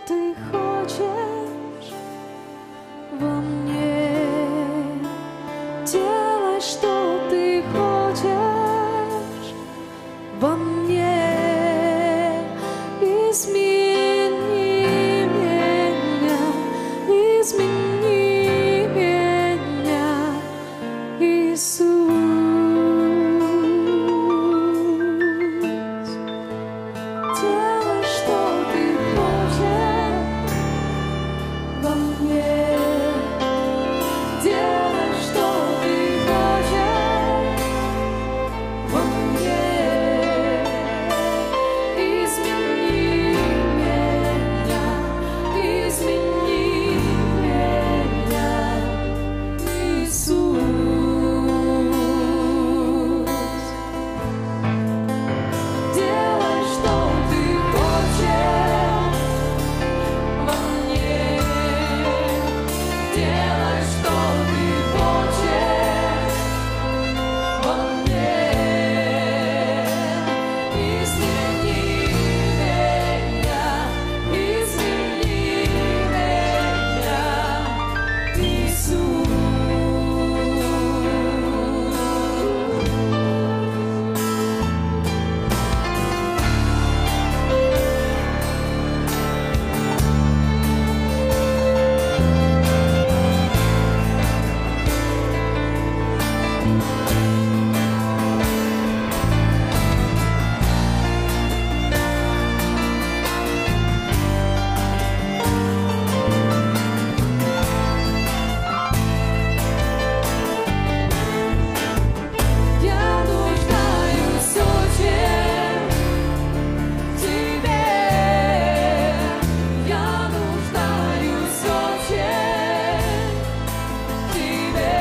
ты хочешь во мне. Делай, что ты хочешь во мне. Измени меня, измени меня, Иисус. Делай, что ты хочешь во мне. Делай, что ты хочешь во мне. Измени меня, Иисус. Делай, что ты хочешь во мне. Делай, что ты хочешь во мне. Измени меня, Иисус. Я нуждаюсь очень в Тебе. Я нуждаюсь очень в Тебе.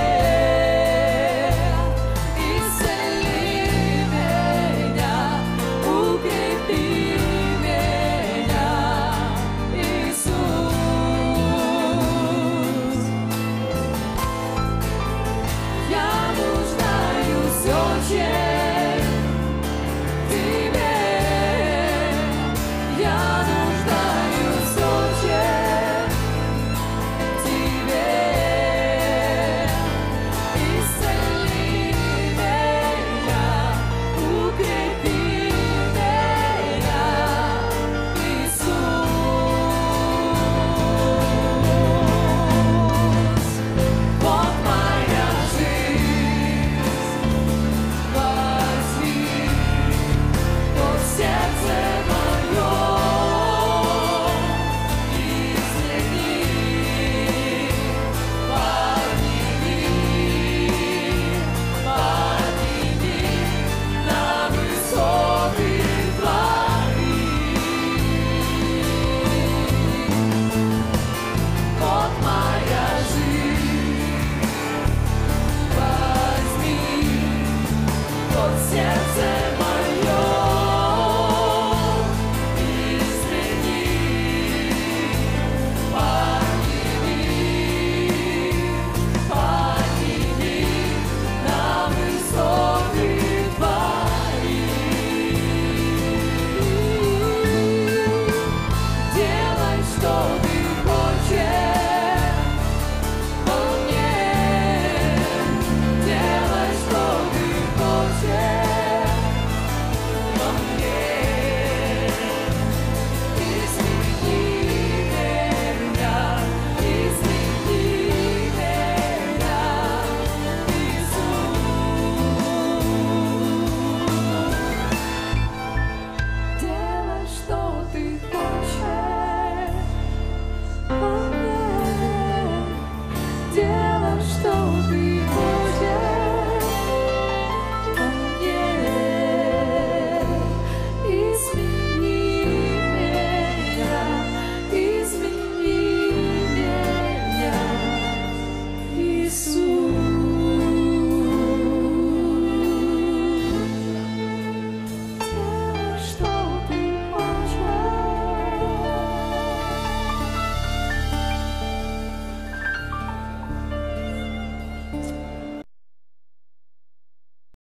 Исцели меня, укрепи меня, Иисус. Я нуждаюсь очень в Тебе. Я нуждаюсь очень в Тебе. Исцели меня, укрепи меня, Иисус. Вот моя жизнь, возьми, вот сердце мое, измени, подними на высоты Твои. Вот моя жизнь, возьми, вот сердце мое, измени, подними на высоты Твои. Делай, что ты